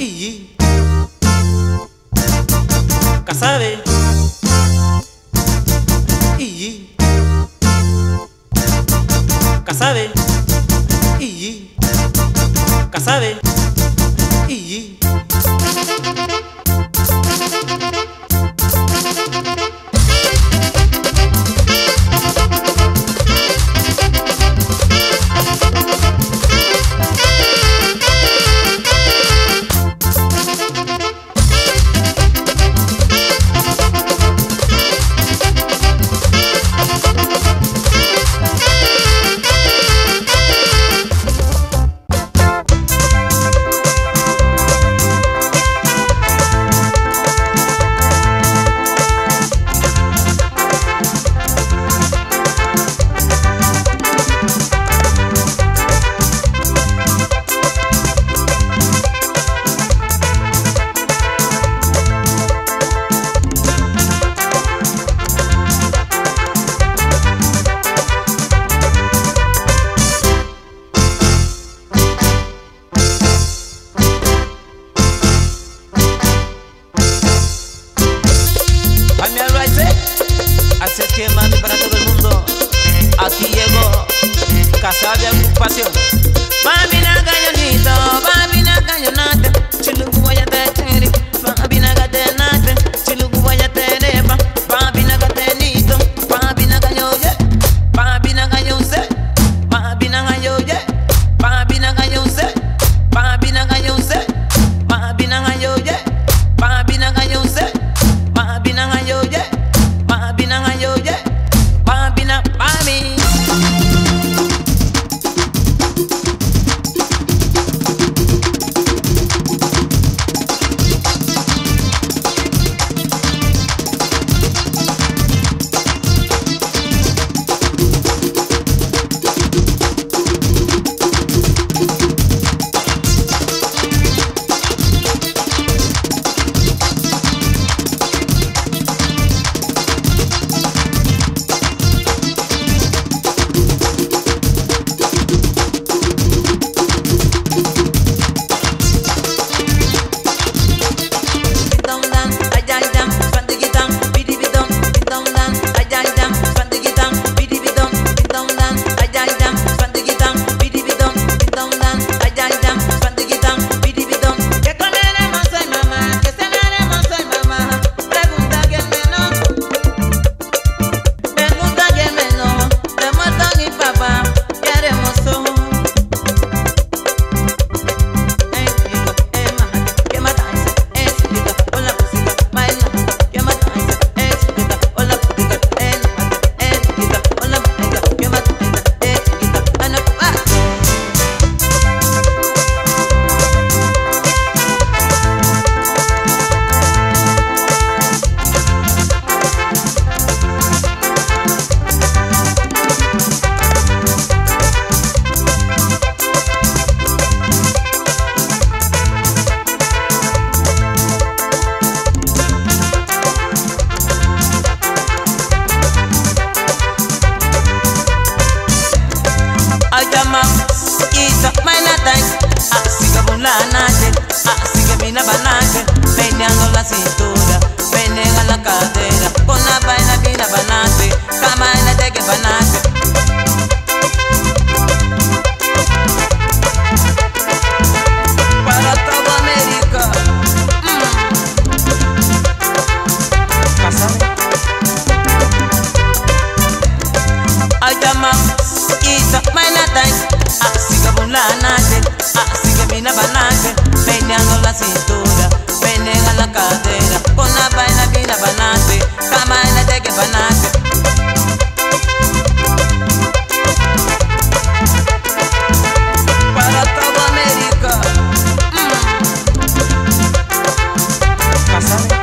y Casabe y Casabe y Casabe y así es que mami, para todo el mundo, aquí llegó Casabe Agrupación. Babi na gallonito, babi na gallonate, chilugu vaya te cheri, babi na gatenate, chilugu vaya te reba, babi na gatenito, babi na galloye, babi na gallonse, babi na galloye, babi na gallonse, babi na gallonse, babi na galloye, babi na gallonse, babi na galloye. Así que vine a banate, meneando la cintura, menea la cadera, con la vaina vine a banate, camaina de que banate. Para toda América, Casabe. Ay, llama, quita, maina así que bunlanate, así que vine a banate, meneando la cintura, menea la cadera, con la vaina vine a banate, camaina de que banate. Para toda América, Casabe.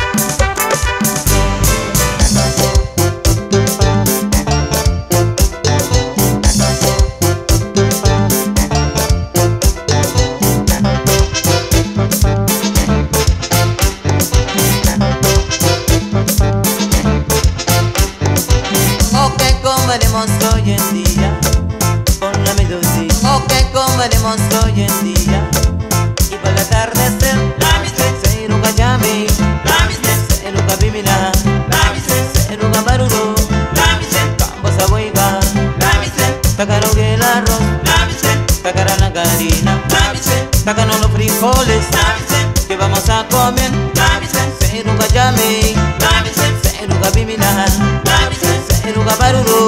Comeremos hoy en día con la melodía, o que comeremos hoy en día, y por la tarde se margarina. Sácanos los frijoles que vamos a comer. Seruga llame, seruga bimina, seruga baruru.